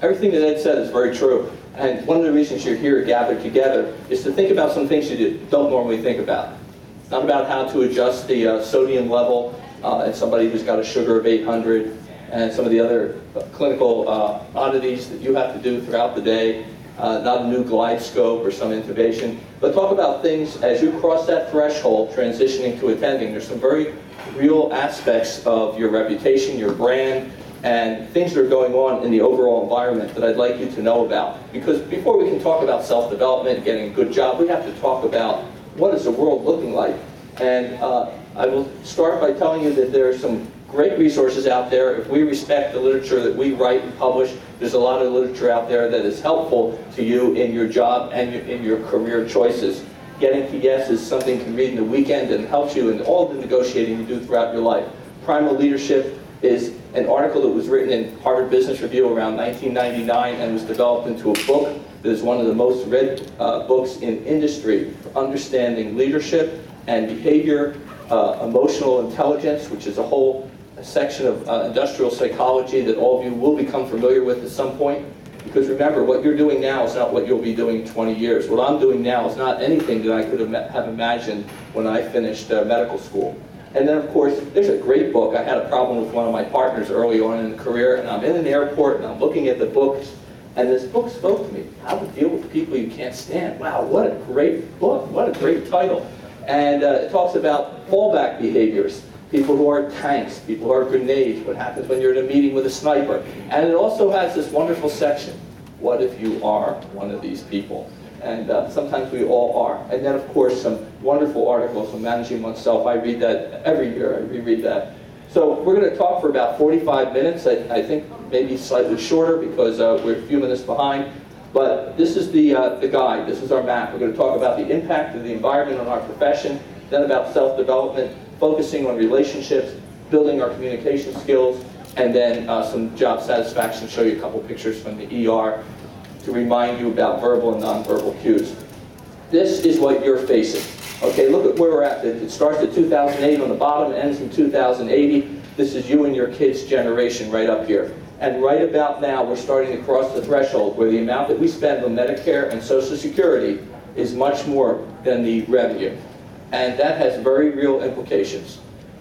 everything that Ed said is very true. And one of the reasons you're here gathered together is to think about some things you don't normally think about. It's not about how to adjust the sodium level in somebody who's got a sugar of 800 and some of the other clinical oddities that you have to do throughout the day. Not a new glide scope or some intubation, but talk about things as you cross that threshold transitioning to attending. There's some very real aspects of your reputation, your brand, and things that are going on in the overall environment that I'd like you to know about. Because before we can talk about self-development, getting a good job, we have to talk about what is the world looking like. And I will start by telling you that there are some great resources out there. If we respect the literature that we write and publish, there's a lot of literature out there that is helpful to you in your job and in your career choices. Getting to Yes is something you can read in the weekend and helps you in all the negotiating you do throughout your life. Primal Leadership is an article that was written in Harvard Business Review around 1999 and was developed into a book that is one of the most read books in industry for understanding leadership and behavior, emotional intelligence, which is a whole section of industrial psychology that all of you will become familiar with at some point. Because remember, what you're doing now is not what you'll be doing in 20 years. What I'm doing now is not anything that I could have imagined when I finished medical school. And then, of course, there's a great book. I had a problem with one of my partners early on in the career, and I'm in an airport, and I'm looking at the books, and this book spoke to me. How to Deal with People You Can't Stand. Wow, what a great book. What a great title. And it talks about fallback behaviors. People who are tanks, people who are grenades, what happens when you're in a meeting with a sniper. And it also has this wonderful section, what if you are one of these people? And sometimes we all are. And then, of course, some wonderful articles on managing oneself. I read that every year, I reread that. So we're going to talk for about 45 minutes. I think maybe slightly shorter because we're a few minutes behind. But this is the guide. This is our map. We're going to talk about the impact of the environment on our profession, then about self-development, focusing on relationships, building our communication skills, and then some job satisfaction, show you a couple pictures from the ER to remind you about verbal and nonverbal cues. This is what you're facing. Okay, look at where we're at. It starts at 2008 on the bottom, ends in 2080. This is you and your kids' generation right up here. And right about now, we're starting to cross the threshold where the amount that we spend on Medicare and Social Security is much more than the revenue. And that has very real implications.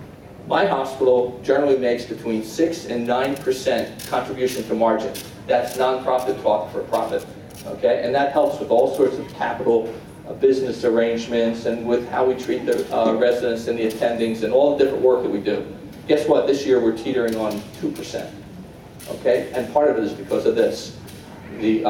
My hospital generally makes between 6 and 9% contribution to margin. That's nonprofit talk for profit, okay? And that helps with all sorts of capital business arrangements and with how we treat the residents and the attendings and all the different work that we do. Guess what? This year we're teetering on 2%, okay? And part of it is because of this. The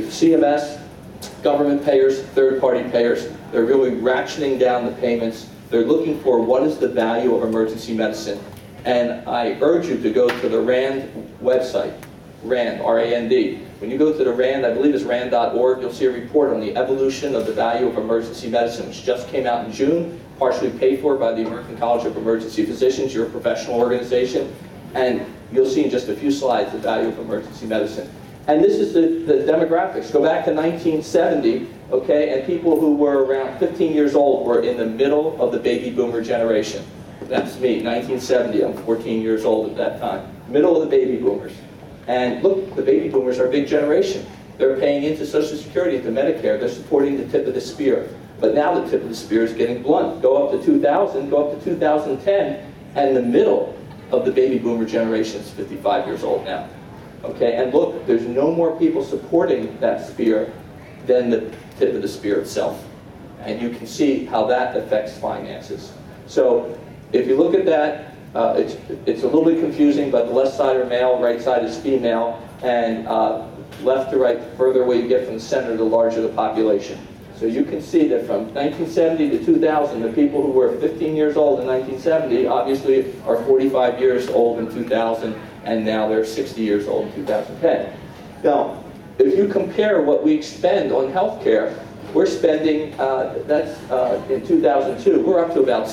CMS, government payers, third-party payers, they're really ratcheting down the payments. They're looking for what is the value of emergency medicine. And I urge you to go to the RAND website, RAND, R-A-N-D. When you go to the RAND, I believe it's rand.org, you'll see a report on the evolution of the value of emergency medicine, which just came out in June, partially paid for by the American College of Emergency Physicians, your professional organization. And you'll see in just a few slides the value of emergency medicine. And this is the demographics. Go back to 1970, okay, and people who were around 15 years old were in the middle of the baby boomer generation. That's me, 1970, I'm 14 years old at that time. Middle of the baby boomers. And look, the baby boomers are a big generation. They're paying into Social Security, into Medicare, they're supporting the tip of the spear. But now the tip of the spear is getting blunt. Go up to 2000, go up to 2010, and the middle of the baby boomer generation is 55 years old now. Okay, and look, there's no more people supporting that spear than the tip of the spear itself. And you can see how that affects finances. So if you look at that, it's a little bit confusing, but the left side are male, right side is female, and left to right, the further away you get from the center, the larger the population. So you can see that from 1970 to 2000, the people who were 15 years old in 1970 obviously are 45 years old in 2000, and now they're 60 years old in 2010. Now, if you compare what we spend on healthcare, we're spending, in 2002, we're up to about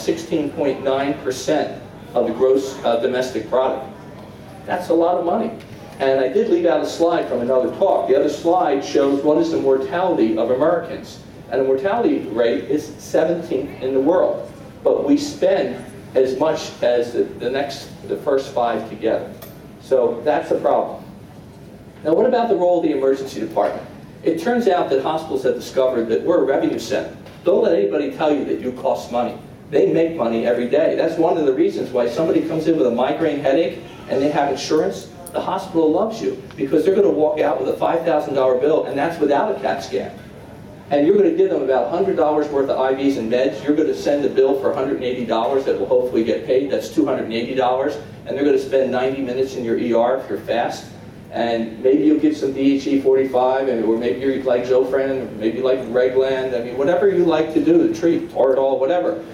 16.9% of the gross domestic product. That's a lot of money. And I did leave out a slide from another talk. The other slide shows what is the mortality of Americans. And the mortality rate is 17th in the world. But we spend as much as the first five together. So that's a problem. Now, what about the role of the emergency department? It turns out that hospitals have discovered that we're a revenue center. Don't let anybody tell you that you cost money. They make money every day. That's one of the reasons why somebody comes in with a migraine headache and they have insurance. The hospital loves you because they're going to walk out with a $5,000 bill, and that's without a CAT scan. And you're going to give them about $100 worth of IVs and meds. You're going to send a bill for $180 that will hopefully get paid. That's $280. And they're going to spend 90 minutes in your ER if you're fast. And maybe you'll give some DHE-45, or maybe you like Zofran, or maybe you like Reglan. I mean, whatever you like to do to treat, Toradol, whatever.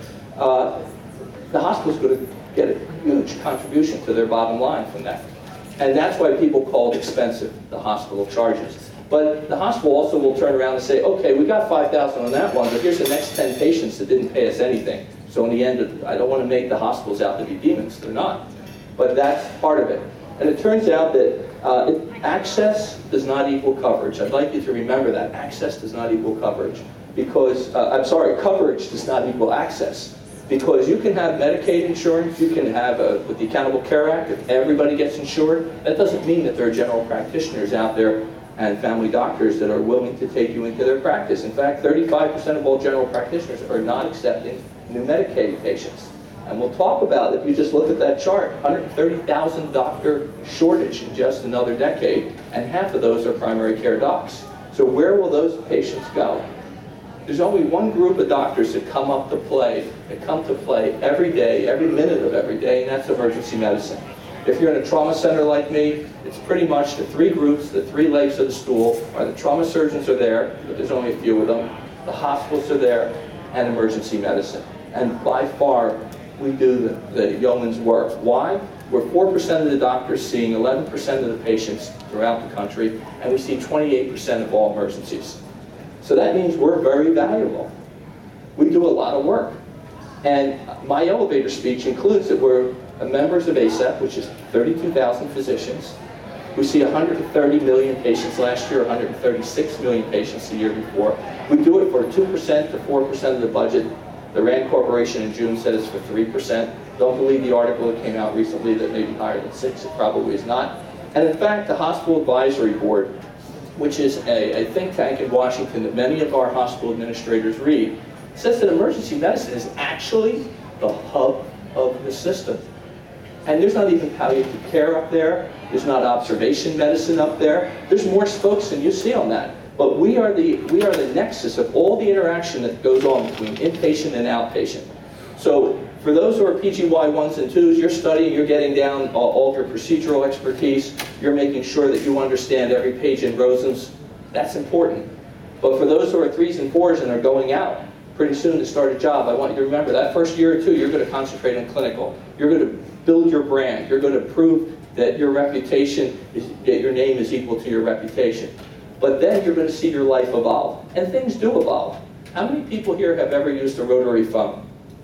The hospital's going to get a huge contribution to their bottom line from that. And that's why people call it expensive, the hospital charges. But the hospital also will turn around and say, okay, we got $5,000 on that one, but here's the next 10 patients that didn't pay us anything. So in the end, I don't want to make the hospitals out to be demons. They're not. But that's part of it. And it turns out that access does not equal coverage. I'd like you to remember that. Access does not equal coverage. Because, coverage does not equal access. Because you can have Medicaid insurance, you can have, with the Accountable Care Act, if everybody gets insured, that doesn't mean that there are general practitioners out there and family doctors that are willing to take you into their practice. In fact, 35% of all general practitioners are not accepting new Medicaid patients. And we'll talk about, if you just look at that chart, 130,000 doctor shortage in just another decade, and half of those are primary care docs. So where will those patients go? There's only one group of doctors that come to play every day, every minute of every day, and that's emergency medicine. If you're in a trauma center like me, it's pretty much the three groups, the three legs of the stool, are the trauma surgeons are there, but there's only a few of them, the hospitals are there, and emergency medicine. And by far, we do the yeoman's work. Why? We're 4% of the doctors seeing 11% of the patients throughout the country, and we see 28% of all emergencies. So that means we're very valuable. We do a lot of work. And my elevator speech includes that we're members of ACEP, which is 32,000 physicians. We see 130 million patients last year, 136 million patients the year before. We do it for 2% to 4% of the budget. The RAND Corporation in June said it's for 3%. Don't believe the article that came out recently that may be higher than 6%. It probably is not. And in fact, the Hospital Advisory Board, which is a think tank in Washington that many of our hospital administrators read, says that emergency medicine is actually the hub of the system. And there's not even palliative care up there. There's not observation medicine up there. There's more spokes than you see on that. But we are the nexus of all the interaction that goes on between inpatient and outpatient. So for those who are PGY 1s and 2s, you're studying, you're getting down all of your procedural expertise, you're making sure that you understand every page in Rosen's. That's important. But for those who are 3s and 4s and are going out pretty soon to start a job, I want you to remember that first year or two, you're going to concentrate on clinical. You're going to build your brand. You're going to prove that your reputation, that your name is equal to your reputation. But then you're going to see your life evolve. And things do evolve. How many people here have ever used a rotary phone?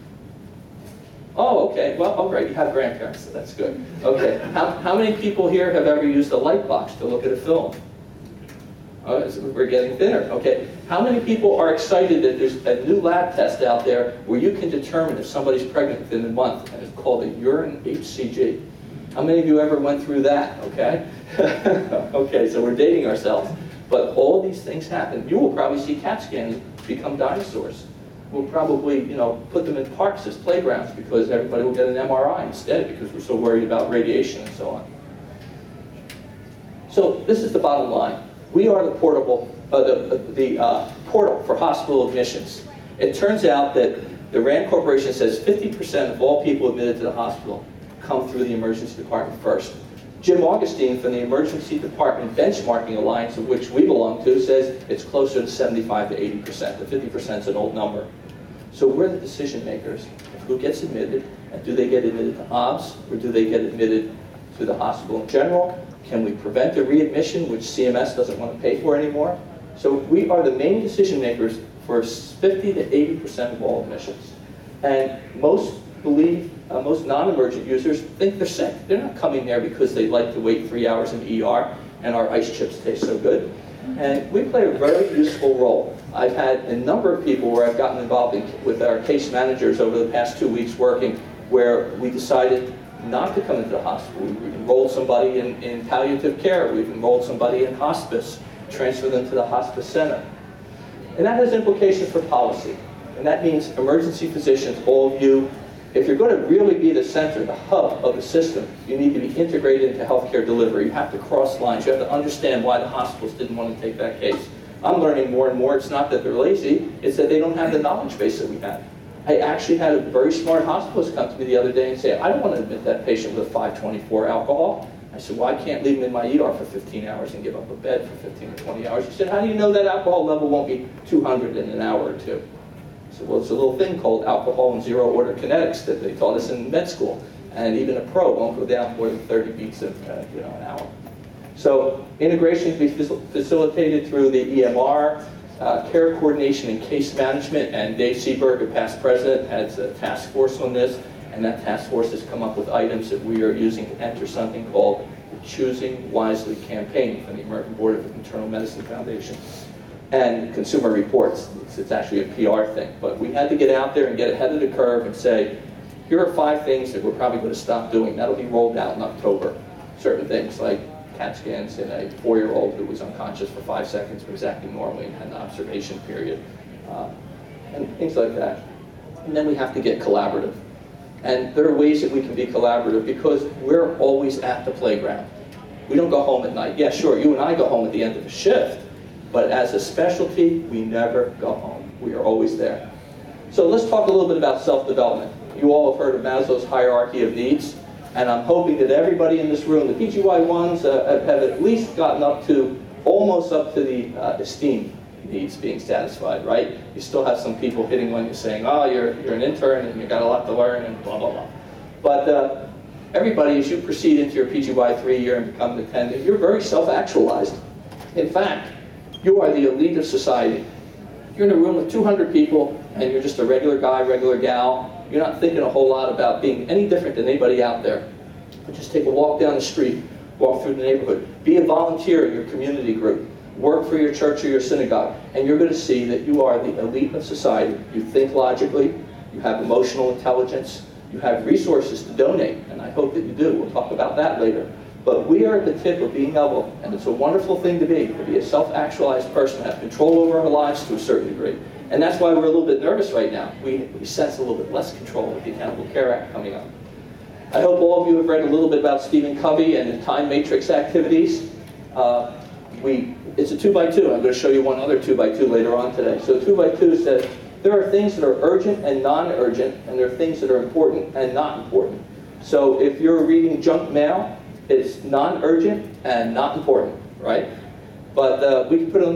Oh, okay. Well, all right. You have grandparents, so that's good. Okay. How many people here have ever used a light box to look at a film? Oh, so we're getting thinner. Okay. How many people are excited that there's a new lab test out there where you can determine if somebody's pregnant within a month, and it's called a urine HCG? How many of you ever went through that? Okay. Okay. So we're dating ourselves. But all these things happen. You will probably see CAT scans become dinosaurs. We'll probably, put them in parks as playgrounds because everybody will get an MRI instead because we're so worried about radiation and so on. So this is the bottom line. We are the portal for hospital admissions. It turns out that the RAND Corporation says 50% of all people admitted to the hospital come through the emergency department first. Jim Augustine from the Emergency Department Benchmarking Alliance, of which we belong to, says it's closer to 75 to 80%. The 50% is an old number. So we're the decision makers of who gets admitted, and do they get admitted to OBS, or do they get admitted to the hospital in general? Can we prevent a readmission, which CMS doesn't want to pay for anymore? So we are the main decision makers for 50 to 80% of all admissions. And most non-emergent users think they're sick. They're not coming there because they like to wait 3 hours in the ER and our ice chips taste so good. And we play a very useful role. I've had a number of people where I've gotten involved with our case managers over the past 2 weeks working, where we decided not to come into the hospital. We've enrolled somebody in palliative care. We've enrolled somebody in hospice, transferred them to the hospice center. And that has implications for policy. And that means emergency physicians, all of you, if you're going to really be the center, the hub of the system, you need to be integrated into healthcare delivery. You have to cross lines. You have to understand why the hospitals didn't want to take that case. I'm learning more and more. It's not that they're lazy. It's that they don't have the knowledge base that we have. I actually had a very smart hospitalist come to me the other day and say, I don't want to admit that patient with a 524 alcohol. I said, well, I can't leave him in my ER for 15 hours and give up a bed for 15 or 20 hours. He said, how do you know that alcohol level won't be 200 in an hour or two? I said, well, it's a little thing called alcohol and zero order kinetics that they taught us in med school. And even a pro won't go down more than 30 beats an hour. So integration can be facilitated through the EMR, care coordination and case management, and Dave Seaberg, a past president, has a task force on this, and that task force has come up with items that we are using to enter something called the Choosing Wisely campaign from the American Board of Internal Medicine Foundation. And consumer reports, it's actually a PR thing, but we had to get out there and get ahead of the curve and say, here are 5 things that we're probably going to stop doing. That'll be rolled out in October. Certain things like CAT scans in a 4-year-old who was unconscious for 5 seconds but was acting normally and had an observation period, and things like that. And then we have to get collaborative. And there are ways that we can be collaborative because we're always at the playground. We don't go home at night. Yeah, sure, you and I go home at the end of a shift, but as a specialty, we never go home. We are always there. So let's talk a little bit about self-development. You all have heard of Maslow's hierarchy of needs, and I'm hoping that everybody in this room, the PGY ones, have at least gotten almost up to the esteem needs being satisfied, right? You still have some people hitting when you're saying, oh, you're an intern and you've got a lot to learn and blah, blah, blah. But everybody, as you proceed into your PGY 3-year and become an attendant, you're very self-actualized. In fact, you are the elite of society. You're in a room with 200 people and you're just a regular guy, regular gal. You're not thinking a whole lot about being any different than anybody out there. But just take a walk down the street, walk through the neighborhood, be a volunteer in your community group, work for your church or your synagogue, and you're going to see that you are the elite of society. You think logically, you have emotional intelligence, you have resources to donate, and I hope that you do. We'll talk about that later. But we are at the tip of being able, and it's a wonderful thing to be a self-actualized person, have control over our lives to a certain degree. And that's why we're a little bit nervous right now. We sense a little bit less control with the Accountable Care Act coming up. I hope all of you have read a little bit about Stephen Covey and the time matrix activities. It's a 2x2. I'm going to show you one other 2x2 later on today. So 2x2 says there are things that are urgent and non-urgent, and there are things that are important and not important. So if you're reading junk mail, it's non-urgent and not important, right? But we can put it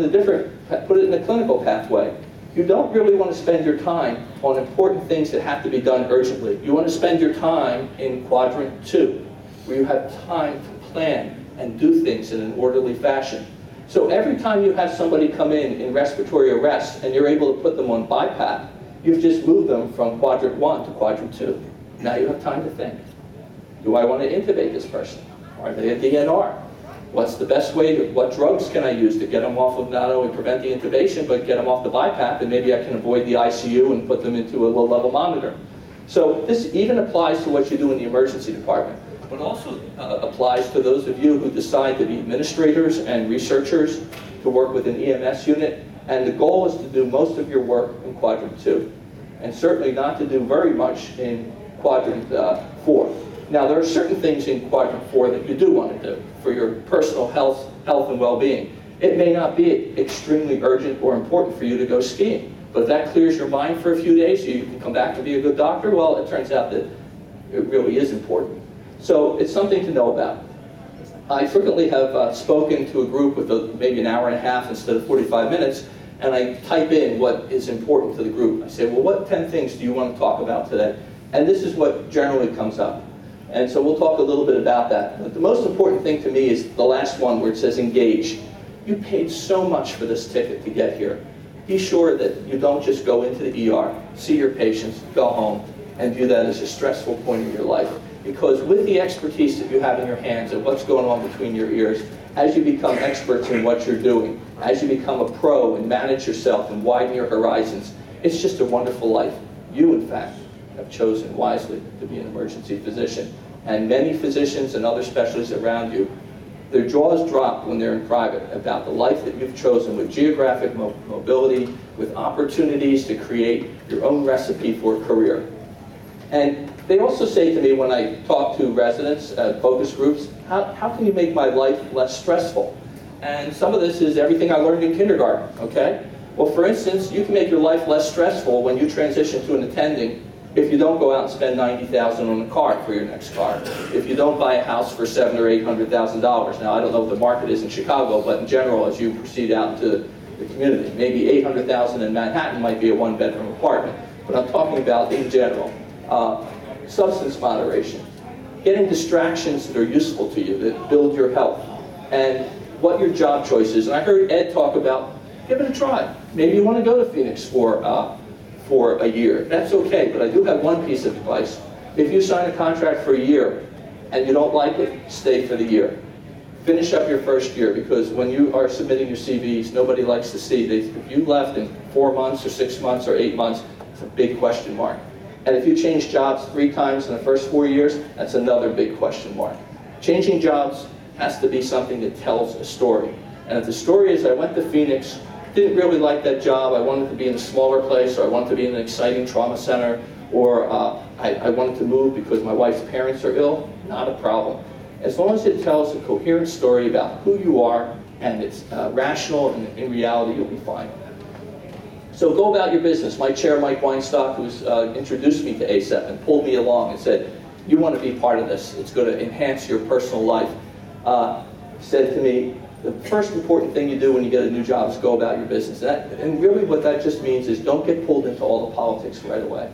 in the clinical pathway. You don't really want to spend your time on important things that have to be done urgently. You want to spend your time in quadrant 2, where you have time to plan and do things in an orderly fashion. So every time you have somebody come in respiratory arrest and you're able to put them on BiPAP, you've just moved them from quadrant 1 to quadrant 2. Now you have time to think. Do I want to intubate this person? Are they a DNR? What's the best way what drugs can I use to get them off of not only prevent the intubation, but get them off the BiPAP, and maybe I can avoid the ICU and put them into a low-level monitor. So this even applies to what you do in the emergency department, but also applies to those of you who decide to be administrators and researchers, to work with an EMS unit, and the goal is to do most of your work in quadrant 2, and certainly not to do very much in quadrant 4. Now, there are certain things in quadrant 4 that you do want to do for your personal health and well-being. It may not be extremely urgent or important for you to go skiing, but if that clears your mind for a few days so you can come back to be a good doctor, well, it turns out that it really is important. So it's something to know about. I frequently have spoken to a group with maybe an hour and a half instead of 45 minutes, and I type in what is important to the group. I say, well, what 10 things do you want to talk about today? And this is what generally comes up. And so we'll talk a little bit about that. But the most important thing to me is the last one where it says engage. You paid so much for this ticket to get here. Be sure that you don't just go into the ER, see your patients, go home, and view that as a stressful point in your life. Because with the expertise that you have in your hands and what's going on between your ears, as you become experts in what you're doing, as you become a pro and manage yourself and widen your horizons, it's just a wonderful life. You, in fact, have chosen wisely to be an emergency physician. and many physicians and other specialists around you, their jaws drop when they're in private about the life that you've chosen with geographic mobility, with opportunities to create your own recipe for a career. And they also say to me when I talk to residents at focus groups, how can you make my life less stressful? And some of this is everything I learned in kindergarten, okay? Well, for instance, you can make your life less stressful when you transition to an attending if you don't go out and spend $90,000 on a car for your next car. If you don't buy a house for $700,000 or $800,000. Now, I don't know what the market is in Chicago, but in general, as you proceed out into the community, maybe $800,000 in Manhattan might be a one-bedroom apartment. But I'm talking about in general. Substance moderation. Getting distractions that are useful to you, that build your health. And what your job choice is. And I heard Ed talk about, give it a try. Maybe you want to go to Phoenix for a year. That's okay, but I do have one piece of advice. If you sign a contract for a year and you don't like it, stay for the year. Finish up your first year, because when you are submitting your CVs, nobody likes to see. If you left in 4 months or 6 months or 8 months, it's a big question mark. And if you change jobs 3 times in the first 4 years, that's another big question mark. Changing jobs has to be something that tells a story. And if the story is, I went to Phoenix, didn't really like that job, I wanted to be in a smaller place, or I wanted to be in an exciting trauma center, or I wanted to move because my wife's parents are ill, not a problem. As long as it tells a coherent story about who you are, and it's rational, and in reality, you'll be fine. So go about your business. My chair, Mike Weinstock, who's introduced me to ACEP and pulled me along and said, you want to be part of this, it's going to enhance your personal life, said to me, the first important thing you do when you get a new job is go about your business. And really what that just means is don't get pulled into all the politics right away.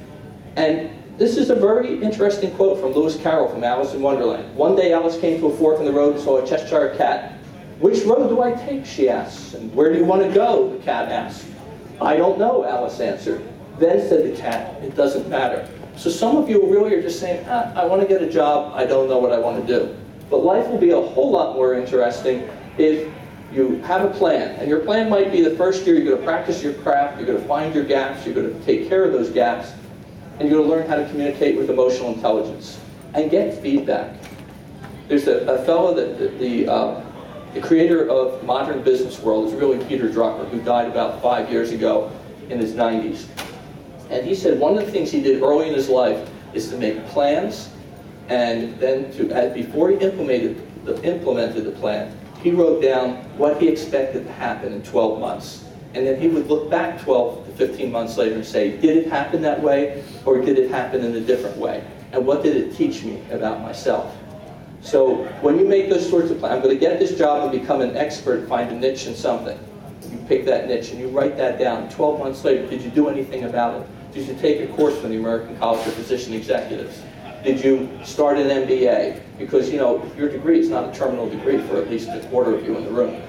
And this is a very interesting quote from Lewis Carroll from Alice in Wonderland. One day Alice came to a fork in the road and saw a Cheshire cat. Which road do I take, she asks. And where do you want to go, the cat asked. I don't know, Alice answered. Then said the cat, it doesn't matter. So some of you really are just saying, I want to get a job, I don't know what I want to do. But life will be a whole lot more interesting if you have a plan. And your plan might be the first year you're going to practice your craft, you're going to find your gaps, you're going to take care of those gaps, and you're going to learn how to communicate with emotional intelligence and get feedback. There's a fellow that the creator of modern business world is really Peter Drucker, who died about 5 years ago in his 90s. And he said one of the things he did early in his life is to make plans, and then before he implemented the plan, he wrote down what he expected to happen in 12 months. And then he would look back 12 to 15 months later and say, did it happen that way, or did it happen in a different way? And what did it teach me about myself? So when you make those sorts of plans, I'm going to get this job and become an expert, find a niche in something. You pick that niche and you write that down. 12 months later, did you do anything about it? Did you take a course from the American College of Physician Executives? Did you start an MBA? Because, you know, your degree is not a terminal degree for at least a quarter of you in the room.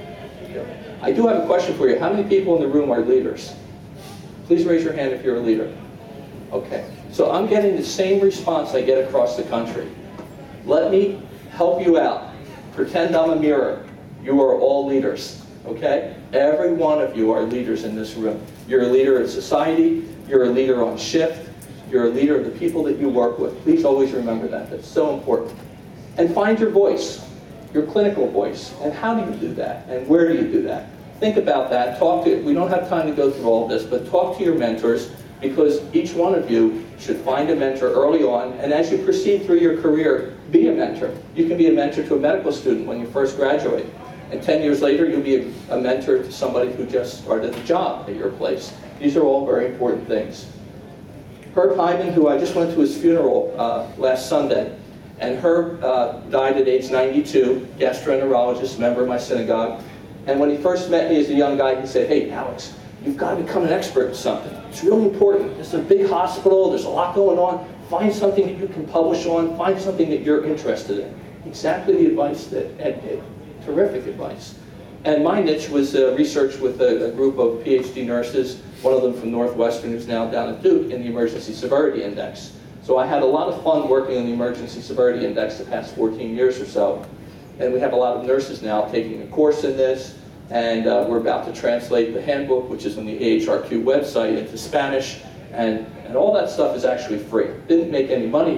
I do have a question for you. How many people in the room are leaders? Please raise your hand if you're a leader. Okay. So I'm getting the same response I get across the country. Let me help you out. Pretend I'm a mirror. You are all leaders. Okay? Every one of you are leaders in this room. You're a leader in society. You're a leader on shift. You're a leader of the people that you work with. Please always remember that. That's so important. And find your voice, your clinical voice. And how do you do that? And where do you do that? Think about that. We don't have time to go through all of this, but talk to your mentors, because each one of you should find a mentor early on. And as you proceed through your career, be a mentor. You can be a mentor to a medical student when you first graduate. And 10 years later, you'll be a mentor to somebody who just started a job at your place. These are all very important things. Herb Hyman, who I just went to his funeral last Sunday, and Herb died at age 92, gastroenterologist, member of my synagogue. And when he first met me as a young guy, he said, hey, Alex, you've got to become an expert in something. It's really important. This is a big hospital. There's a lot going on. Find something that you can publish on. Find something that you're interested in. Exactly the advice that Ed gave. Terrific advice. And my niche was research with a group of PhD nurses, one of them from Northwestern who's now down at Duke, in the Emergency Severity Index. So I had a lot of fun working on the Emergency Severity Index the past 14 years or so. And we have a lot of nurses now taking a course in this, and we're about to translate the handbook, which is on the AHRQ website, into Spanish, and all that stuff is actually free. Didn't make any money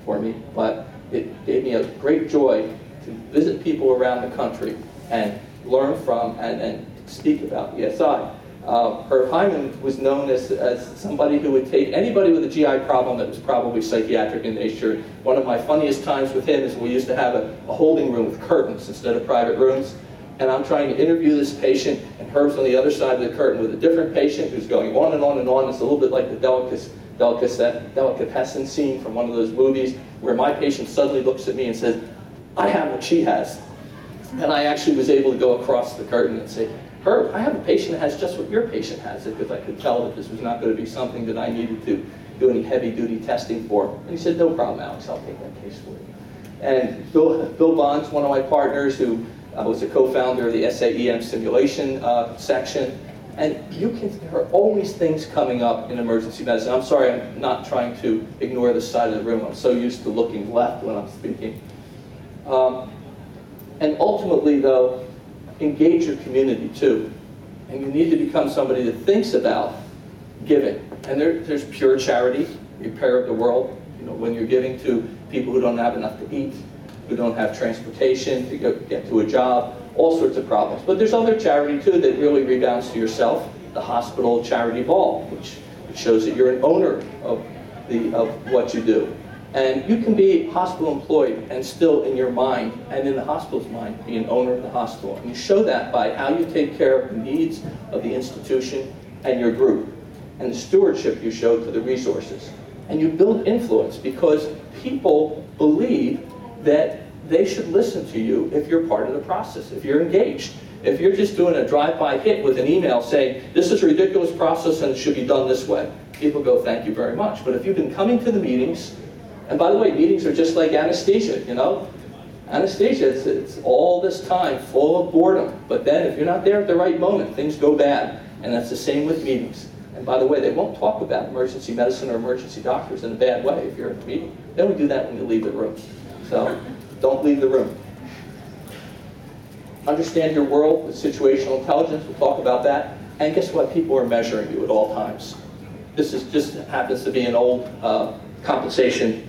for me, but it gave me a great joy to visit people around the country and learn from and speak about ESI. Herb Hyman was known as somebody who would take anybody with a GI problem that was probably psychiatric in nature. One of my funniest times with him is we used to have a holding room with curtains instead of private rooms. And I'm trying to interview this patient, and Herb's on the other side of the curtain with a different patient who's going on and on and on. It's a little bit like the delicatessen scene from one of those movies where my patient suddenly looks at me and says, I have what she has. And I actually was able to go across the curtain and say, Herb, I have a patient that has just what your patient has, because I could tell that this was not going to be something that I needed to do any heavy-duty testing for. And he said, no problem, Alex, I'll take that case for you. And Bill Bonds, one of my partners, who was a co-founder of the SAEM simulation section. And there are always things coming up in emergency medicine. I'm sorry, I'm not trying to ignore this side of the room. I'm so used to looking left when I'm speaking. And ultimately, though, engage your community too. And you need to become somebody that thinks about giving. And there's pure charity, repair of the world. You know, when you're giving to people who don't have enough to eat, who don't have transportation to get to a job, all sorts of problems. But there's other charity too that really rebounds to yourself. The hospital charity ball, which shows that you're an owner of what you do. And you can be hospital employed and still in your mind and in the hospital's mind be an owner of the hospital. And you show that by how you take care of the needs of the institution and your group, and the stewardship you show to the resources. And you build influence because people believe that they should listen to you if you're part of the process, if you're engaged. If you're just doing a drive-by hit with an email saying, this is a ridiculous process and it should be done this way, people go, thank you very much. But if you've been coming to the meetings, and by the way, meetings are just like anesthesia, you know? Anesthesia, it's all this time full of boredom. But then if you're not there at the right moment, things go bad. And that's the same with meetings. And by the way, they won't talk about emergency medicine or emergency doctors in a bad way if you're in a meeting. They only do that when you leave the room. So don't leave the room. Understand your world with situational intelligence. We'll talk about that. And guess what? People are measuring you at all times. This just happens to be an old compensation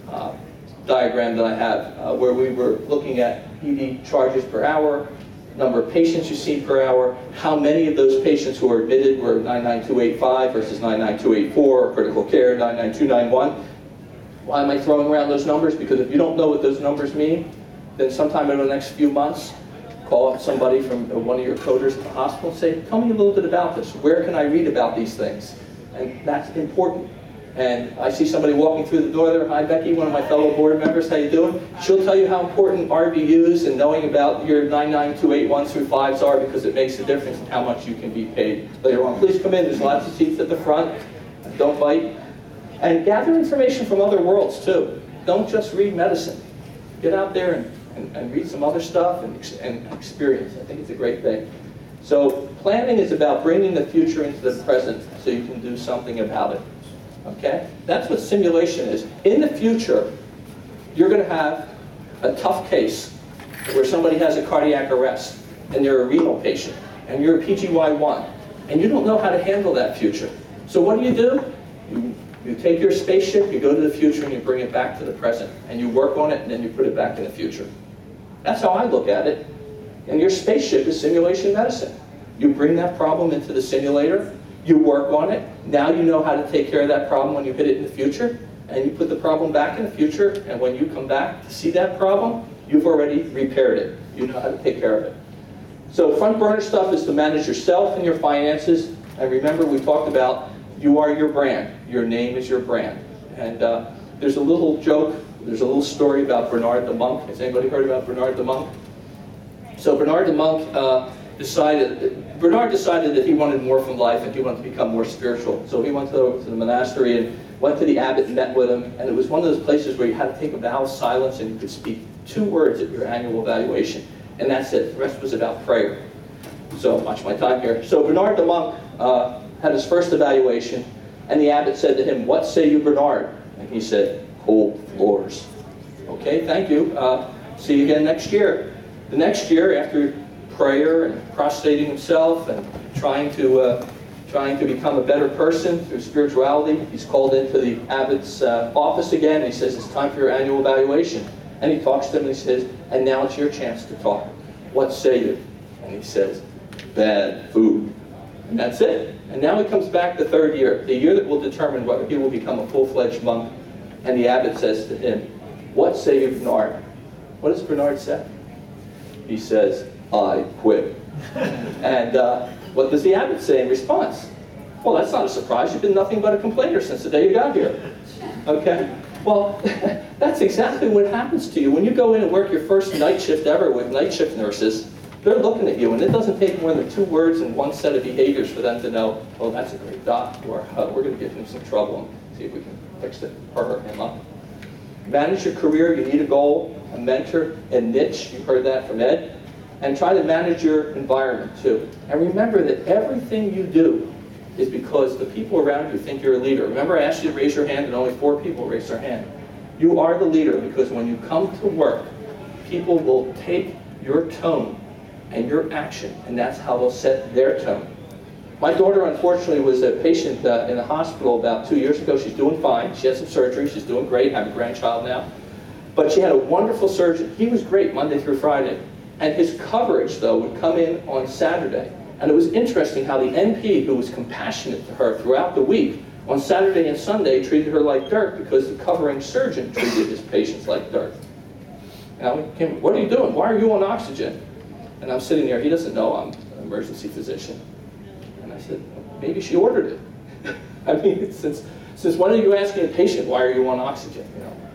diagram that I have where we were looking at ED charges per hour, number of patients you see per hour, how many of those patients who are admitted were 99285 versus 99284, or critical care 99291. Why am I throwing around those numbers? Because if you don't know what those numbers mean, then sometime in the next few months, call up somebody from one of your coders at the hospital and say, tell me a little bit about this. Where can I read about these things? And that's important. And I see somebody walking through the door there. Hi, Becky, one of my fellow board members. How you doing? She'll tell you how important RVUs and knowing about your 99281 through 5s are, because it makes a difference in how much you can be paid later on. Please come in. There's lots of seats at the front. Don't bite. And gather information from other worlds, too. Don't just read medicine. Get out there and read some other stuff and experience. I think it's a great thing. So planning is about bringing the future into the present so you can do something about it. Okay? That's what simulation is. In the future, you're going to have a tough case where somebody has a cardiac arrest and they're a renal patient and you're a PGY1 and you don't know how to handle that future. So what do? You take your spaceship, you go to the future and you bring it back to the present and you work on it and then you put it back in the future. That's how I look at it. And your spaceship is simulation medicine. You bring that problem into the simulator, you work on it, now you know how to take care of that problem when you hit it in the future, and you put the problem back in the future, and when you come back to see that problem, you've already repaired it. You know how to take care of it. So front burner stuff is to manage yourself and your finances, and remember we talked about you are your brand. Your name is your brand. And there's a little joke, there's a little story about Bernard the monk. Has anybody heard about Bernard the monk? So Bernard the monk decided that he wanted more from life and he wanted to become more spiritual. So he went to the monastery and went to the abbot and met with him. And it was one of those places where you had to take a vow of silence and you could speak 2 words at your annual evaluation. And that's it. The rest was about prayer. So watch my time here. So Bernard the monk had his first evaluation and the abbot said to him, "What say you, Bernard?" And he said, "Cold floors." Okay, thank you. See you again next year. The next year, after prayer and prostrating himself and trying to trying to become a better person through spirituality. He's called into the Abbott's office again, and he says, it's time for your annual evaluation. And he talks to him and he says, and now it's your chance to talk. What say you? And he says, bad food. And that's it. And now he comes back the third year, the year that will determine whether he will become a full-fledged monk. And the abbot says to him, what say you, Bernard? What does Bernard say? He says, I quit. And what does the abbot say in response? Well, that's not a surprise. You've been nothing but a complainer since the day you got here. Okay? Well, that's exactly what happens to you. When you go in and work your first night shift ever with night shift nurses, they're looking at you, and it doesn't take more than 2 words and 1 set of behaviors for them to know, oh, that's a great doc, or we're going to give him some trouble and see if we can fix it, or him up. Manage your career. You need a goal, a mentor, a niche. You heard that from Ed. And try to manage your environment, too. And remember that everything you do is because the people around you think you're a leader. Remember, I asked you to raise your hand, and only 4 people raised their hand. You are the leader, because when you come to work, people will take your tone and your action, and that's how they'll set their tone. My daughter, unfortunately, was a patient in the hospital about 2 years ago. She's doing fine. She had some surgery. She's doing great. I have a grandchild now. But she had a wonderful surgeon. He was great Monday through Friday. And his coverage, though, would come in on Saturday. And it was interesting how the NP, who was compassionate to her throughout the week, on Saturday and Sunday treated her like dirt because the covering surgeon treated his patients like dirt. Now, what are you doing? Why are you on oxygen? And I'm sitting there. He doesn't know I'm an emergency physician. And I said, maybe she ordered it. I mean, since when are you asking a patient, why are you on oxygen? You know?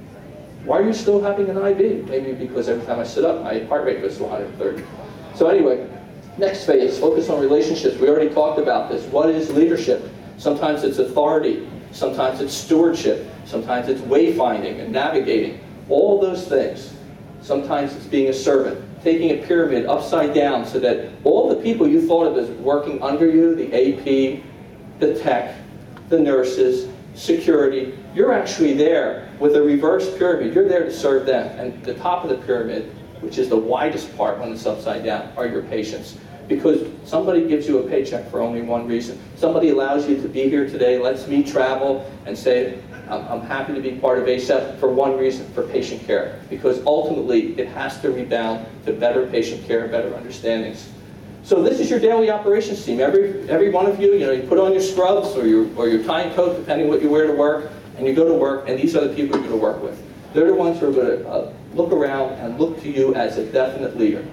Why are you still having an IV? Maybe because every time I sit up, my heart rate goes to 130. So anyway, next phase, focus on relationships. We already talked about this. What is leadership? Sometimes it's authority. Sometimes it's stewardship. Sometimes it's wayfinding and navigating. All those things. Sometimes it's being a servant. Taking a pyramid upside down so that all the people you thought of as working under you, the AP, the tech, the nurses, security, you're actually there with a reverse pyramid. You're there to serve them. And the top of the pyramid, which is the widest part when it's upside down, are your patients. Because somebody gives you a paycheck for only one reason. Somebody allows you to be here today, lets me travel, and say, I'm happy to be part of ACEP for one reason, for patient care. Because ultimately, it has to rebound to better patient care, better understandings. So this is your daily operations team. Every one of you, you put on your scrubs or your tie and coat, depending what you wear to work, and you go to work, and these are the people you're going to work with. They're the ones who are going to look around and look to you as a definite leader.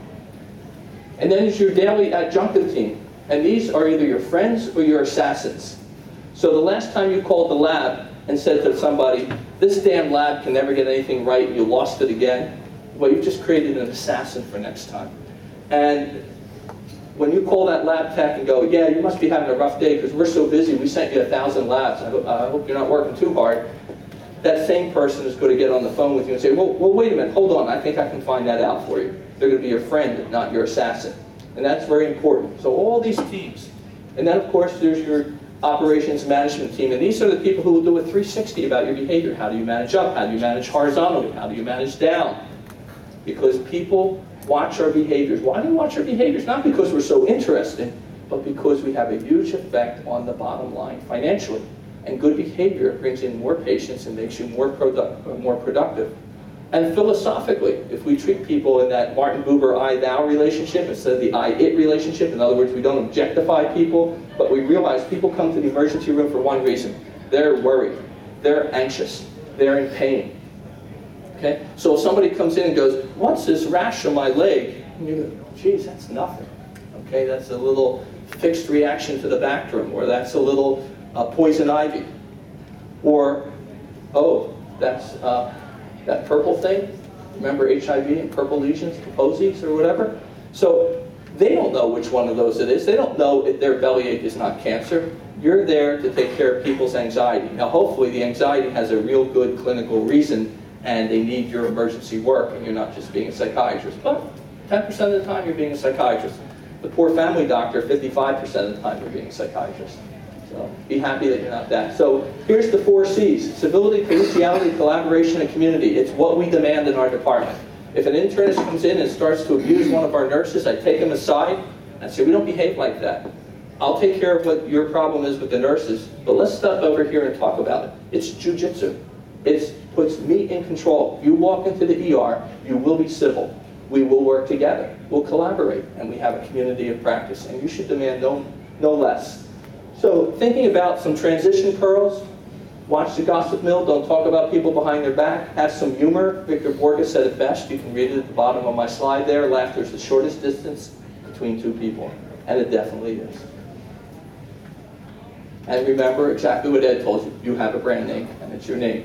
And then there's your daily adjunctive team. And these are either your friends or your assassins. So the last time you called the lab and said to somebody, this damn lab can never get anything right, and you lost it again, well, you've just created an assassin for next time. And when you call that lab tech and go, yeah, you must be having a rough day because we're so busy, we sent you 1,000 labs. I hope you're not working too hard. That same person is going to get on the phone with you and say, well, wait a minute, hold on, I think I can find that out for you. They're going to be your friend, not your assassin. And that's very important. So all these teams. And then, of course, there's your operations management team. And these are the people who will do a 360 about your behavior. How do you manage up? How do you manage horizontally? How do you manage down? Because people watch our behaviors. Why do we watch our behaviors? Not because we're so interesting, but because we have a huge effect on the bottom line financially. And good behavior brings in more patients and makes you more productive. And philosophically, if we treat people in that Martin Buber I-thou relationship instead of the I-it relationship, in other words, we don't objectify people, but we realize people come to the emergency room for one reason. They're worried. They're anxious. They're in pain. Okay? So if somebody comes in and goes, what's this rash on my leg? And you go, geez, that's nothing. Okay, that's a little fixed reaction to the Bactrim, or that's a little poison ivy. Or, oh, that's that purple thing. Remember HIV and purple lesions, Kaposi's or whatever? So they don't know which one of those it is. They don't know if their bellyache is not cancer. You're there to take care of people's anxiety. Now, hopefully the anxiety has a real good clinical reason and they need your emergency work and you're not just being a psychiatrist. But 10% of the time you're being a psychiatrist. The poor family doctor, 55% of the time you're being a psychiatrist. So be happy that you're not that. So here's the 4 C's. Civility, collegiality, collaboration, and community. It's what we demand in our department. If an internist comes in and starts to abuse one of our nurses, I take him aside and say, we don't behave like that. I'll take care of what your problem is with the nurses, but let's step over here and talk about it. It's jujitsu. It puts me in control. You walk into the ER, you will be civil. We will work together. We'll collaborate, and we have a community of practice, and you should demand no less. So thinking about some transition pearls, watch the gossip mill, don't talk about people behind their back, have some humor. Victor Borges said it best, you can read it at the bottom of my slide there, laughter is the shortest distance between two people, and it definitely is. And remember exactly what Ed told you, you have a brand name, and it's your name.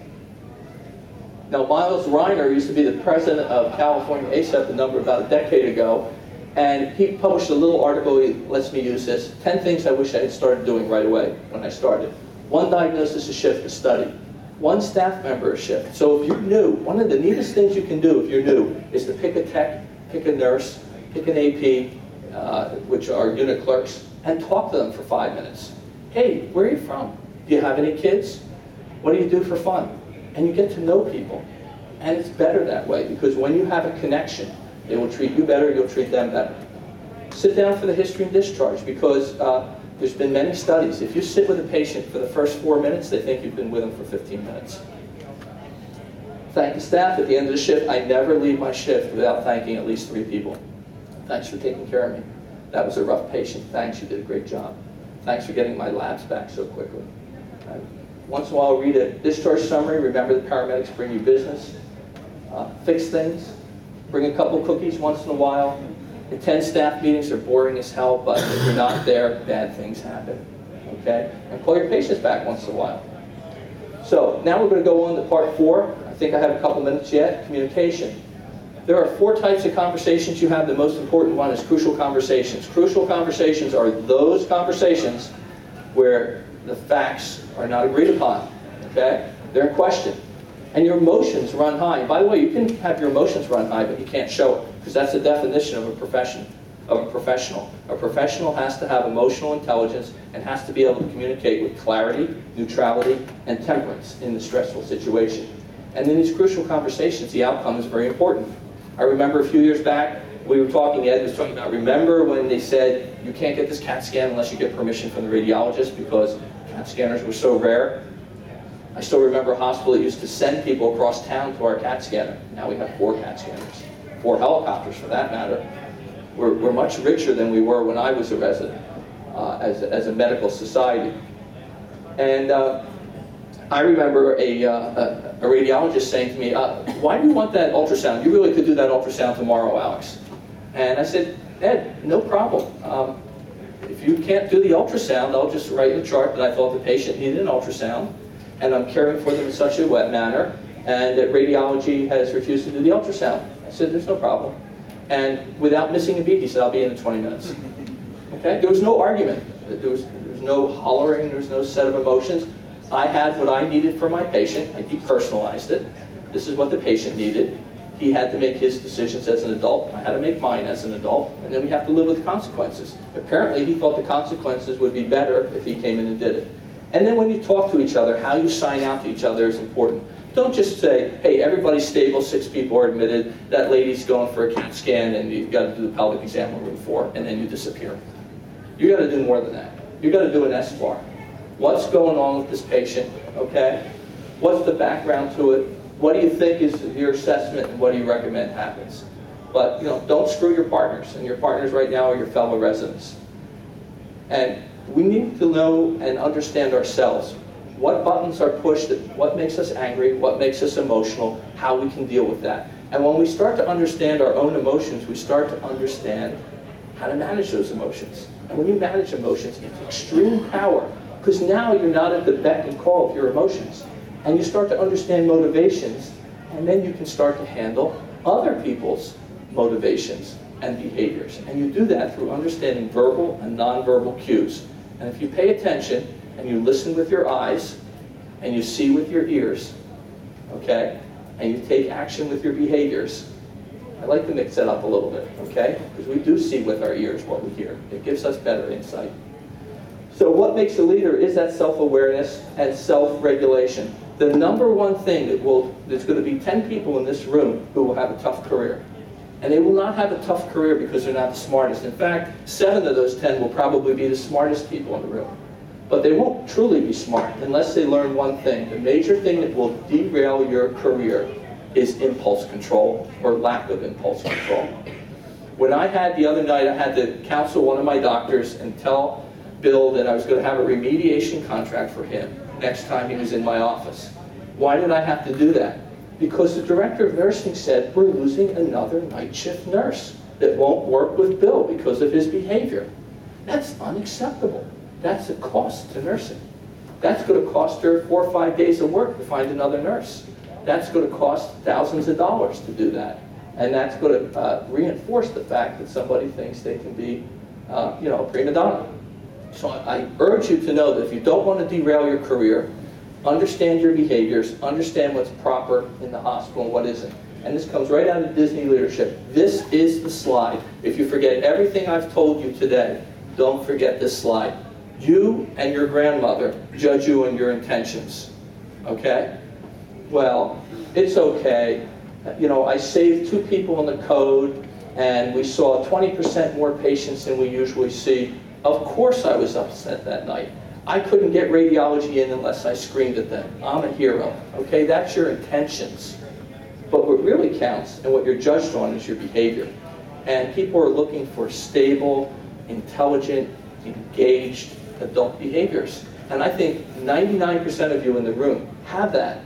Now, Miles Reiner used to be the president of California ACEP about a decade ago, and he published a little article, he lets me use this, 10 things I wish I had started doing right away when I started. 1 diagnosis a shift to study. 1 staff member a shift. So if you're new, one of the neatest things you can do if you're new is to pick a tech, pick a nurse, pick an AP, which are unit clerks, and talk to them for 5 minutes. Hey, where are you from? Do you have any kids? What do you do for fun? And you get to know people. And it's better that way, because when you have a connection, they will treat you better, you'll treat them better. Sit down for the history and discharge, because there's been many studies. If you sit with a patient for the first 4 minutes, they think you've been with them for 15 minutes. Thank the staff at the end of the shift. I never leave my shift without thanking at least 3 people. Thanks for taking care of me. That was a rough patient. Thanks, you did a great job. Thanks for getting my labs back so quickly. Once in a while, read a discharge summary. Remember, the paramedics bring you business. Fix things. Bring a couple cookies once in a while. Attend staff meetings. They're boring as hell, but if you're not there, bad things happen. Okay? And call your patients back once in a while. So now we're going to go on to part 4. I think I have a couple minutes yet. Communication. There are 4 types of conversations you have. The most important one is crucial conversations. Crucial conversations are those conversations where the facts are not agreed upon. Okay? They're in question. And your emotions run high. By the way, you can have your emotions run high, but you can't show it, because that's the definition of a professional. A professional has to have emotional intelligence and has to be able to communicate with clarity, neutrality, and temperance in the stressful situation. And in these crucial conversations, the outcome is very important. I remember a few years back, we were talking, Ed was talking about, remember when they said, you can't get this CAT scan unless you get permission from the radiologist because CAT scanners were so rare? I still remember a hospital that used to send people across town to our CAT scanner. Now we have 4 CAT scanners, 4 helicopters for that matter. We're much richer than we were when I was a resident as a medical society. And I remember a radiologist saying to me, why do you want that ultrasound? You really could do that ultrasound tomorrow, Alex. And I said, Ed, no problem. If you can't do the ultrasound, I'll just write in the chart that I thought the patient needed an ultrasound, and I'm caring for them in such a wet manner, and that radiology has refused to do the ultrasound. I said, there's no problem. And without missing a beat, he said, I'll be in 20 minutes. Okay? There was no argument. There was no hollering. There was no set of emotions. I had what I needed for my patient. I depersonalized it. This is what the patient needed. He had to make his decisions as an adult. I had to make mine as an adult. And then we have to live with the consequences. Apparently, he thought the consequences would be better if he came in and did it. And then when you talk to each other, how you sign out to each other is important. Don't just say, hey, everybody's stable, 6 people are admitted, that lady's going for a CAT scan, and you've got to do the pelvic exam in room 4, and then you disappear. You've got to do more than that. You've got to do an SFAR. What's going on with this patient, okay? What's the background to it? What do you think is your assessment, and what do you recommend happens? But, you know, don't screw your partners, and your partners right now are your fellow residents. And we need to know and understand ourselves. What buttons are pushed, what makes us angry, what makes us emotional, how we can deal with that. And when we start to understand our own emotions, we start to understand how to manage those emotions. And when you manage emotions, it's extreme power, because now you're not at the beck and call of your emotions. And you start to understand motivations, and then you can start to handle other people's motivations and behaviors. And you do that through understanding verbal and nonverbal cues. And if you pay attention, and you listen with your eyes, and you see with your ears, okay? And you take action with your behaviors. I like to mix that up a little bit, okay? Because we do see with our ears what we hear. It gives us better insight. So what makes a leader is that self-awareness and self-regulation. The number one thing there's going to be 10 people in this room who will have a tough career. And they will not have a tough career because they're not the smartest. In fact, 7 of those 10 will probably be the smartest people in the room. But they won't truly be smart unless they learn one thing. The major thing that will derail your career is impulse control, or lack of impulse control. When I had the other night, I had to counsel one of my doctors and tell Bill that I was going to have a remediation contract for him next time he was in my office. Why did I have to do that? Because the director of nursing said, we're losing another night shift nurse that won't work with Bill because of his behavior. That's unacceptable. That's a cost to nursing. That's going to cost her 4 or 5 days of work to find another nurse. That's going to cost thousands of dollars to do that. And that's going to reinforce the fact that somebody thinks they can be, a prima donna. So I urge you to know that if you don't want to derail your career, understand your behaviors, understand what's proper in the hospital and what isn't. And this comes right out of Disney leadership. This is the slide. If you forget everything I've told you today, don't forget this slide. You and your grandmother judge you and your intentions. Okay? Well, it's okay. I saved 2 people in the code, and we saw 20% more patients than we usually see. Of course I was upset that night. I couldn't get radiology in unless I screamed at them. I'm a hero. Okay, that's your intentions. But what really counts and what you're judged on is your behavior. And people are looking for stable, intelligent, engaged adult behaviors. And I think 99% of you in the room have that.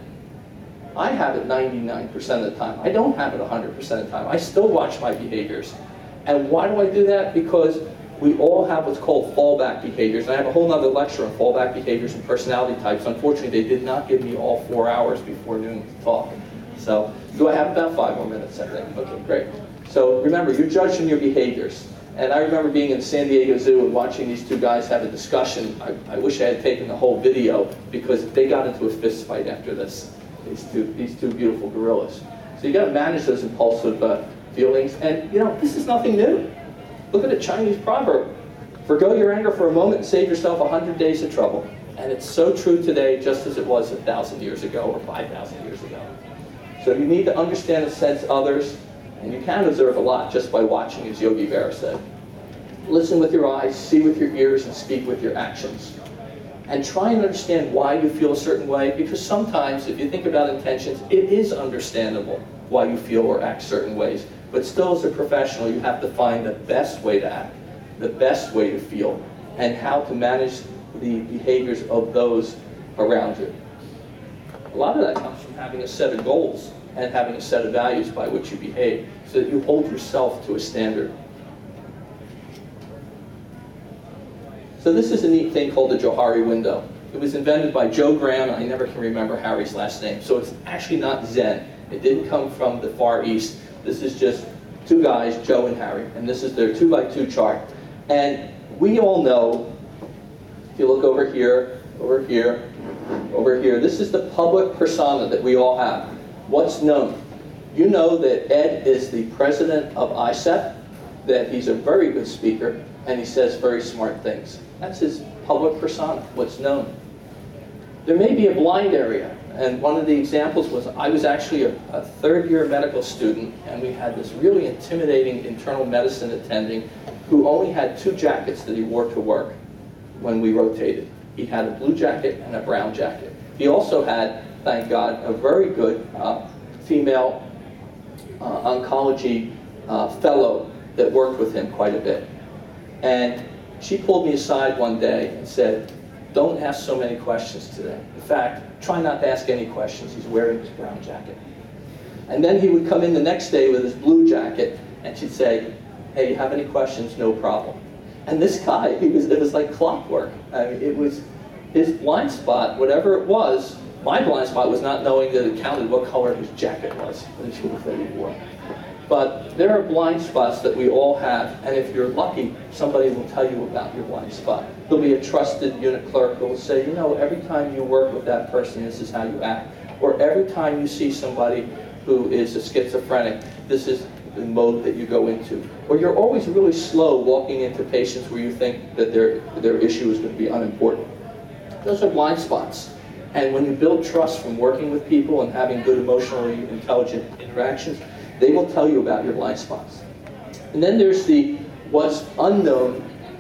I have it 99% of the time. I don't have it 100% of the time. I still watch my behaviors. And why do I do that? Because we all have what's called fallback behaviors. And I have a whole other lecture on fallback behaviors and personality types. Unfortunately, they did not give me all 4 hours before noon to talk. So, do I have about 5 more minutes, I think? Okay, great. So remember, you're judged on your behaviors. And I remember being in San Diego Zoo and watching these 2 guys have a discussion. I wish I had taken the whole video because they got into a fist fight after this. These two beautiful gorillas. So you got to manage those impulsive feelings. And this is nothing new. Look at a Chinese proverb. Forgo your anger for a moment and save yourself 100 days of trouble. And it's so true today just as it was 1,000 years ago or 5,000 years ago. So you need to understand and sense others. And you can observe a lot just by watching, as Yogi Berra said. Listen with your eyes, see with your ears, and speak with your actions. And try and understand why you feel a certain way, because sometimes, if you think about intentions, it is understandable why you feel or act certain ways. But still, as a professional, you have to find the best way to act, the best way to feel, and how to manage the behaviors of those around you. A lot of that comes from having a set of goals and having a set of values by which you behave, so that you hold yourself to a standard. So this is a neat thing called the Johari window. It was invented by Joe Graham, and I never can remember Harry's last name. So it's actually not Zen. It didn't come from the Far East. This is just 2 guys, Joe and Harry, and this is their 2x2 chart. And we all know, if you look over here, over here, over here, this is the public persona that we all have. What's known? You know that Ed is the president of ISEP, that he's a very good speaker, and he says very smart things. That's his public persona, what's known. There may be a blind area, and one of the examples was I was actually a 3rd-year medical student, and we had this really intimidating internal medicine attending who only had 2 jackets that he wore to work when we rotated. He had a blue jacket and a brown jacket. He also had, thank God, a very good female oncology fellow that worked with him quite a bit. And she pulled me aside one day and said, don't ask so many questions today. In fact, try not to ask any questions. He's wearing his brown jacket. And then he would come in the next day with his blue jacket, and she'd say, hey, you have any questions? No problem. And this guy, it was like clockwork. I mean, it was his blind spot, whatever it was. My blind spot was not knowing that it counted what color his jacket was that he wore. But there are blind spots that we all have, and if you're lucky, somebody will tell you about your blind spot. There'll be a trusted unit clerk who will say, every time you work with that person, this is how you act. Or every time you see somebody who is a schizophrenic, this is the mode that you go into. Or you're always really slow walking into patients where you think that their issue is going to be unimportant. Those are blind spots. And when you build trust from working with people and having good emotionally intelligent interactions, They will tell you about your blind spots. And then there's the what's unknown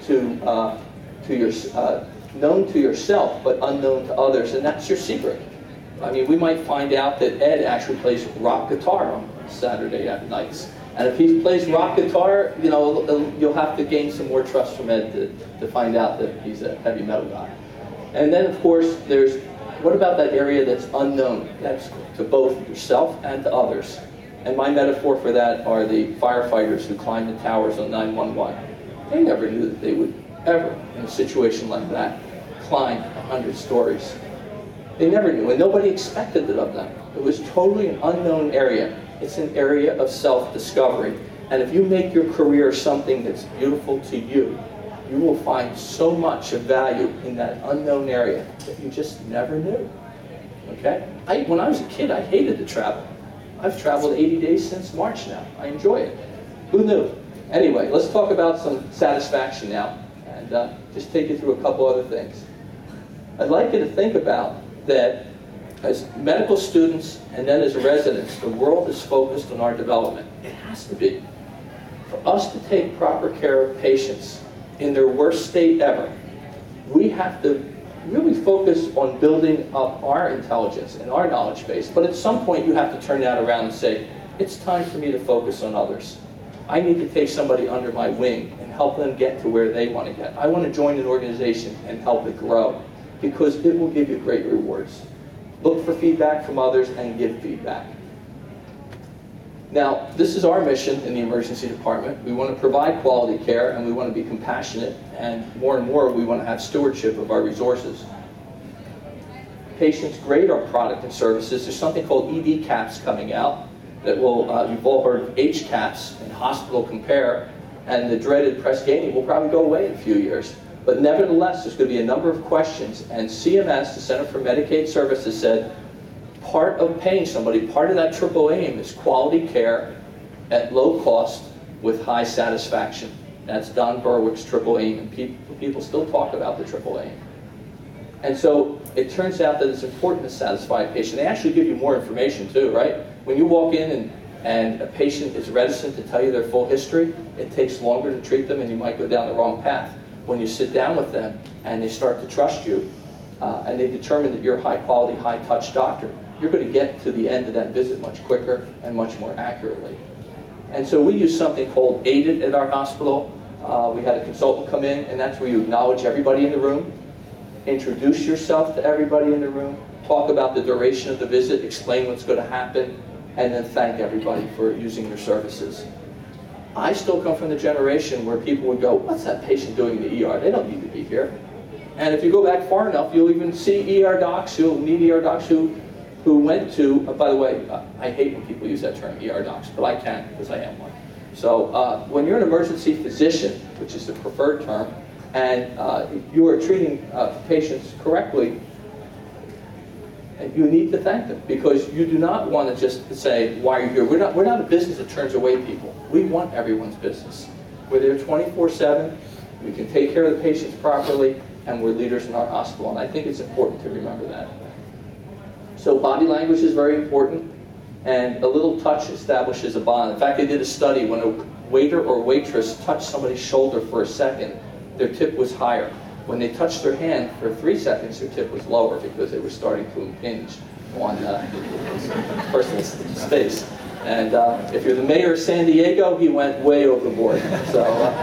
known to yourself, but unknown to others, and that's your secret. I mean, we might find out that Ed actually plays rock guitar on Saturday at nights. And if he plays rock guitar, you know, you'll have to gain some more trust from Ed to find out that he's a heavy metal guy. And then, of course, there's, what about that area that's unknown? That's to both yourself and to others. And my metaphor for that are the firefighters who climb the towers on 911. They never knew that they would ever, in a situation like that, climb 100 stories. They never knew, and nobody expected it of them. It was totally an unknown area. It's an area of self-discovery. And if you make your career something that's beautiful to you, you will find so much of value in that unknown area that you just never knew. Okay? When I was a kid, I hated to travel. I've traveled 80 days since March now. I enjoy it. Who knew? Anyway, let's talk about some satisfaction now, and just take you through a couple other things. I'd like you to think about that as medical students and then as residents, the world is focused on our development. It has to be. For us to take proper care of patients in their worst state ever, we have to really focus on building up our intelligence and our knowledge base. But at some point, you have to turn that around and say, it's time for me to focus on others. I need to take somebody under my wing and help them get to where they want to get. I want to join an organization and help it grow, because it will give you great rewards. Look for feedback from others and give feedback. Now, this is our mission in the emergency department. We want to provide quality care, and we want to be compassionate, and more, we want to have stewardship of our resources. Patients grade our product and services. There's something called ED caps coming out that will, you've all heard of HCAHPS and Hospital Compare, and the dreaded Press Ganey will probably go away in a few years. But nevertheless, there's going to be a number of questions, and CMS, the Center for Medicaid Services, said part of paying somebody, part of that triple aim is quality care at low cost with high satisfaction. That's Don Berwick's triple aim, and people still talk about the triple aim. And so it turns out that it's important to satisfy a patient. They actually give you more information too, right? When you walk in and a patient is reticent to tell you their full history, it takes longer to treat them and you might go down the wrong path. When you sit down with them and they start to trust you, and they determine that you're a high-quality, high-touch doctor, you're going to get to the end of that visit much quicker and much more accurately. And so we use something called AIDED at our hospital. We had a consultant come in, and that's where you acknowledge everybody in the room, introduce yourself to everybody in the room, talk about the duration of the visit, explain what's going to happen, and then thank everybody for using your services. I still come from the generation where people would go, what's that patient doing in the ER? They don't need to be here. And if you go back far enough, you'll even see ER docs, you'll meet ER docs who went to, by the way, I hate when people use that term, ER docs, but I can because I am one. So when you're an emergency physician, which is the preferred term, and you are treating patients correctly, you need to thank them, because you do not want to just say, why are you here? We're not a business that turns away people. We want everyone's business. We're there 24/7, we can take care of the patients properly, and we're leaders in our hospital, and I think it's important to remember that. So body language is very important, and a little touch establishes a bond. In fact, they did a study when a waiter or waitress touched somebody's shoulder for a second, their tip was higher. When they touched their hand for 3 seconds, their tip was lower because they were starting to impinge on the person's space. And if you're the mayor of San Diego, he went way overboard. So,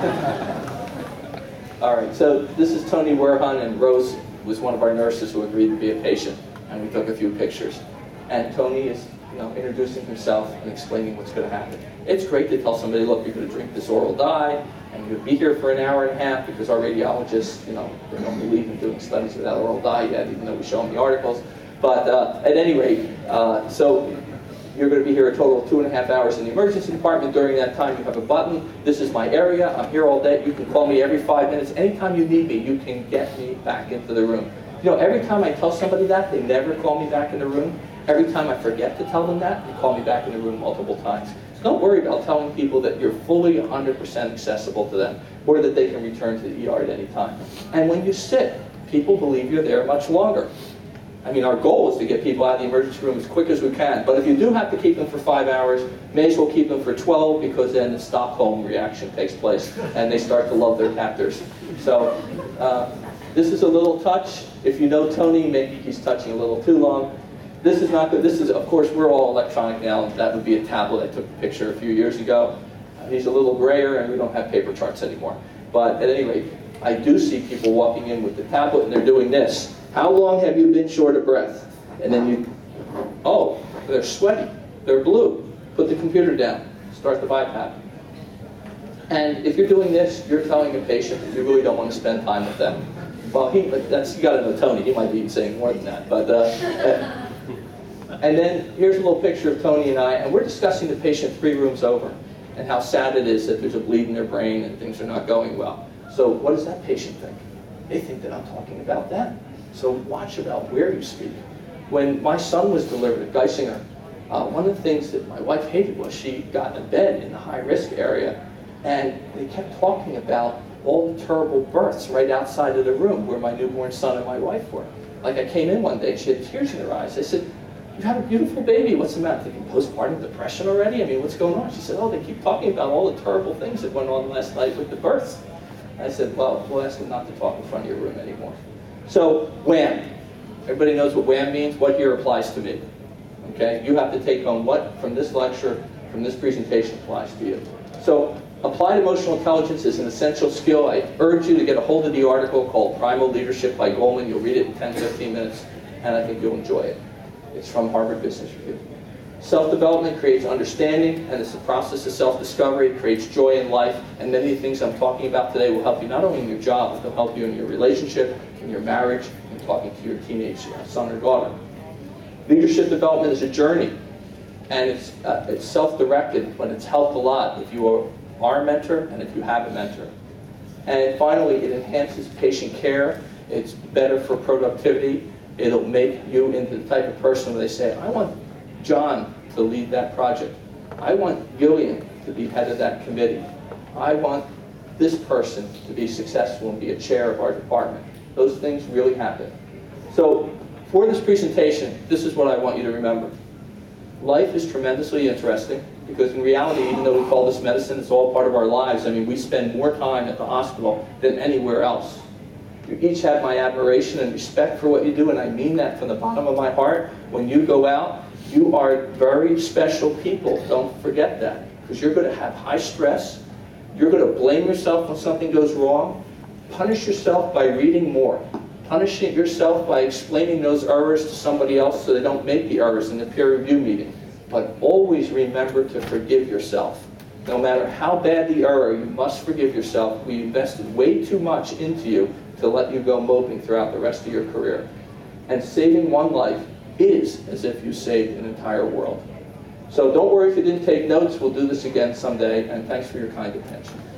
all right, so this is Tony Werhun, and Rose was one of our nurses who agreed to be a patient, and we took a few pictures. And Tony is introducing himself and explaining what's going to happen. It's great to tell somebody, look, you're going to drink this oral dye, and you'll be here for an hour and a half, because our radiologists, they don't believe in doing studies without oral dye yet, even though we show them the articles. But at any rate, so you're going to be here a total of 2.5 hours in the emergency department. During that time, you have a button. This is my area. I'm here all day. You can call me every 5 minutes. Anytime you need me, you can get me back into the room. Every time I tell somebody that, they never call me back in the room. Every time I forget to tell them that, they call me back in the room multiple times. So don't worry about telling people that you're fully 100% accessible to them, or that they can return to the ER at any time. And when you sit, people believe you're there much longer. I mean, our goal is to get people out of the emergency room as quick as we can. But if you do have to keep them for 5 hours, may as well keep them for 12, because then the Stockholm reaction takes place and they start to love their captors. So this is a little touch. If you know Tony, maybe he's touching a little too long. This is not good. This is, of course, we're all electronic now. That would be a tablet. I took a picture a few years ago. He's a little grayer, and we don't have paper charts anymore. But at any rate, I do see people walking in with the tablet, and they're doing this. How long have you been short of breath? And then you, oh, they're sweaty, they're blue. Put the computer down, start the BiPAP. And if you're doing this, you're telling a patient that you really don't want to spend time with them. Well, you gotta know Tony, he might be saying more than that. But, and then here's a little picture of Tony and I, and we're discussing the patient 3 rooms over, and how sad it is that there's a bleed in their brain and things are not going well. So what does that patient think? They think that I'm talking about them. So watch about where you speak. When my son was delivered at Geisinger, one of the things that my wife hated was she got in a bed in the high-risk area, and they kept talking about all the terrible births right outside of the room where my newborn son and my wife were. Like, I came in one day and she had tears in her eyes. I said, "You have a beautiful baby. What's the matter? Thinking postpartum depression already? I mean, what's going on?" She said, "Oh, they keep talking about all the terrible things that went on last night with the births." I said, "Well, we'll ask them not to talk in front of your room anymore." So, WHAM. Everybody knows what WHAM means? What here applies to me? Okay? You have to take home what from this lecture, from this presentation applies to you. So, applied emotional intelligence is an essential skill. I urge you to get a hold of the article called Primal Leadership by Goleman. You'll read it in 10, 15 minutes, and I think you'll enjoy it. It's from Harvard Business Review. Self-development creates understanding, and it's the process of self-discovery. It creates joy in life, and many of the things I'm talking about today will help you not only in your job, but they'll help you in your relationship, in your marriage, and talking to your teenage son or daughter. Leadership development is a journey, and it's self-directed, but it's helped a lot if you are a mentor and if you have a mentor. And finally, it enhances patient care. It's better for productivity. It'll make you into the type of person where they say, "I want John to lead that project. I want Gillian to be head of that committee. I want this person to be successful and be a chair of our department." Those things really happen. So for this presentation, this is what I want you to remember. Life is tremendously interesting, because in reality, even though we call this medicine, it's all part of our lives. I mean, we spend more time at the hospital than anywhere else. You each have my admiration and respect for what you do, and I mean that from the bottom of my heart. When you go out, you are very special people. Don't forget that, because you're going to have high stress. You're going to blame yourself when something goes wrong. Punish yourself by reading more. Punish yourself by explaining those errors to somebody else so they don't make the errors in the peer review meeting. But always remember to forgive yourself. No matter how bad the error, you must forgive yourself. We invested way too much into you to let you go moping throughout the rest of your career. And saving one life is as if you saved an entire world. So don't worry if you didn't take notes. We'll do this again someday, and thanks for your kind attention.